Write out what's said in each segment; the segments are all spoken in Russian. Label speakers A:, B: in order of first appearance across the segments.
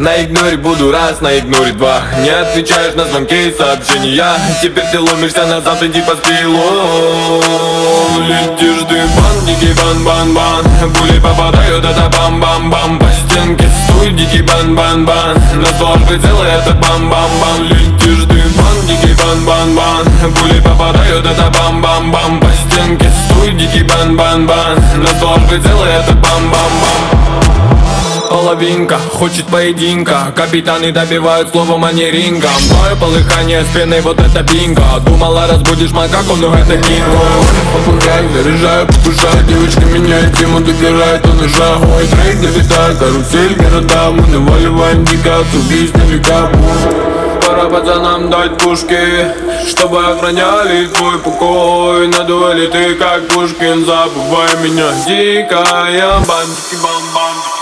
A: На игноре буду раз, на игноре два. Не отвечаешь на звонки и сообщения. Теперь ты ломишься назад, иди по спилу. Летишь ты, бандики, бан-бан-бан. Пули попадают, это бам-бам-бам. По стенке стуй, дикий бан-бан-бан. На ствол прицела это бам-бам-бам. Летишь ты, бандики, бан-бан-бан. Пули попадают, это бам-бам-бам. По стенке стуй, дикий бан-бан-бан. На ствол прицела это бам-бам-бам. Половинка хочет поединка. Капитаны добивают словом, а не рингом. Твое полыхание с пеной, вот это бинго. Думала, разбудишь макаку, но это кинго. Попугай, заряжаю, повышаю. Девочка меняет тему, добирает он ножа. Ой, трек долетает, карусель города. Мы наваливаем дико, убийств на века. Пора пацанам дать пушки, чтобы охраняли твой покой. На дуэли ты как Пушкин, забывай меня. Дикая бандики, бам-бандики.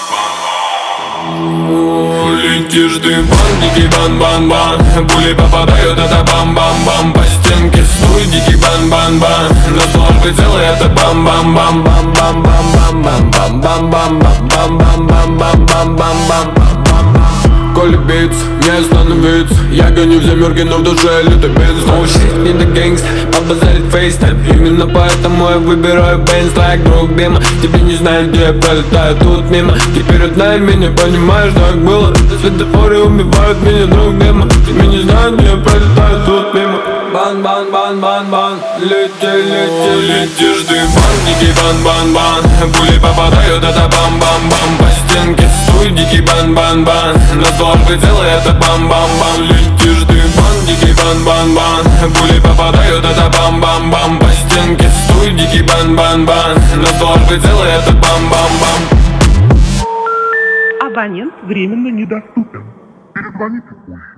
A: Летишь ты, бандики, бан-бан-бан. Пули попадают, это бам-бам-бам. По стенке стуй, дикий бан-бан-бан. На ствол прицела это бам-бам-бам. Бам-бам-бам-бам-бам-бам-бам-бам-бам-бам-бам-бам-бам. Коли битс, не остановиться. Я гоню в замерке, но в душе лютый битс. No shit, не до гэнгст, побазарит фейстайм. Именно поэтому я выбираю бейнс, like друг Бима. Тебе не знаю, где я пролетаю тут мимо. Теперь узнай меня, понимаешь, так было. На светофоре убивают меня, друг Бима. Тебе не знаю, где я пролетаю тут мимо. Бан-бан-бан-бан-бан. Летишь ты, бандики, бан-бан-бан. Пули попадают, это бам-бам-бам. По стенке стуй, дикий бан-бан-бан. На ствол прицела это бам-бам-бам. Летишь ты, бандики, бан-бан-бан. Пули попадают, это бам-бам-бам. По стенке стуй, дикий бан-бан-бан. На ствол прицела это бам-бам-бам.
B: Абонент
C: временно недоступен. Перезвоните позже.